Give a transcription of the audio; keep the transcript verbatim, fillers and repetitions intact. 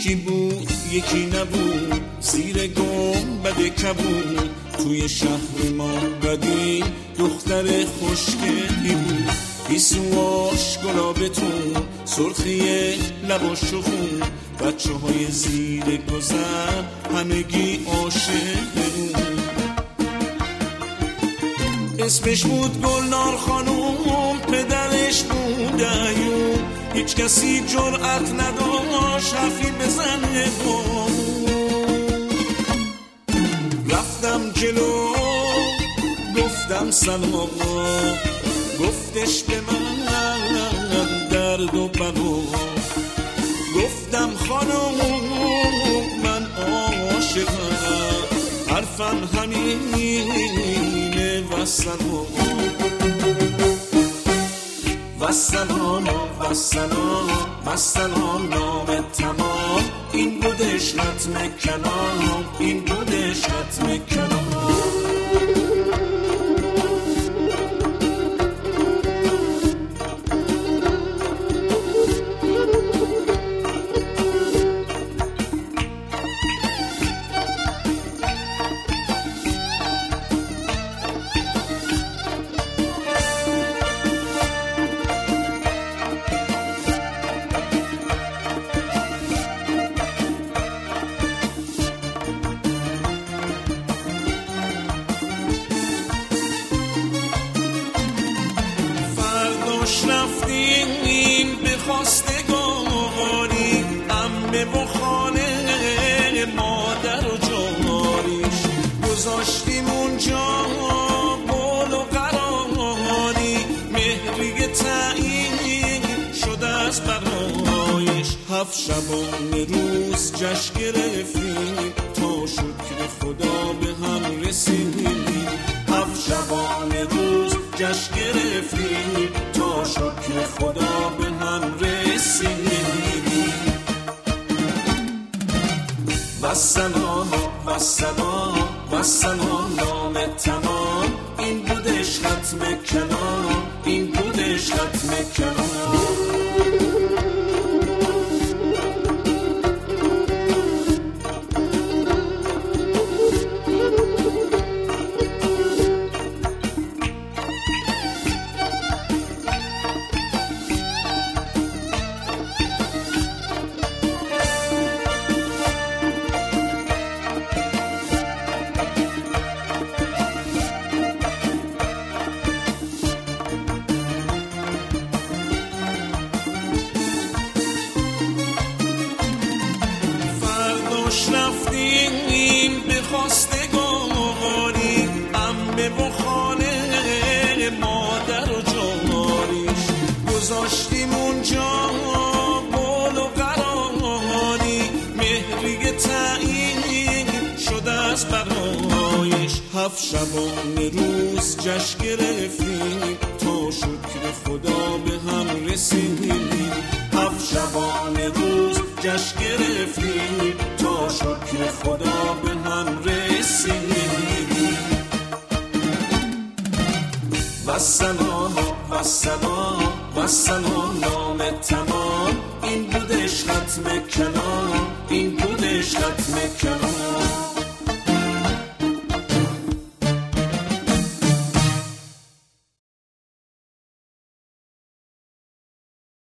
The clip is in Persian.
یکی بود یکی نبود، زیر گنبد کبود. توی شهر ما بدی دختر خوشگلی بود، بیسواش گلابتون، سرخی لباش و خون. بچه های زیر گذر همگی عاشق بود. اسمش بود گلنار خانوم، پدرش بود ایوب. هیچ کسی جرأت نداشت حرفی بزنه با. رفتم جلو گفتم سلام، گفتش به من درد و بلا. گفتم خانم من عاشقم، حرفم همینه والسلام. والسلام والسلام والسلام نام تمام، این بودش ختم کلام، این بودش ختم کلام. رفتیم به خواستگاری، عمه و خاله مادر و جاریش. گذاشتیم اونجا بول و قراری، مهری تعیین شده از برایش. هفت شبانه روز جشن گرفتیم، تا شکر خدا به هم رسیدیم. هفت شبانه روز جشن گرفتیم، تا شکر خدا به هم رسیدیم. والسلام والسلام والسلام نام تمام، این بودش ختم کلام، این بودش ختم کلام. رفتیم به خواستگاری، عمه و خاله مادر و جاریش. گذاشتیم اونجا بول و قراری، مهری تعیین شده از برایش. هفت شبانه روز جشن گرفتیم، تا شکر خدا به هم رسیدیم. هفت شبانه روز جشن گرفتیم، تا شکر خدا به هم رسیدیم. والسلام والسلام والسلام نام تمام، این بودش ختم کلام، این بودش ختم کلام.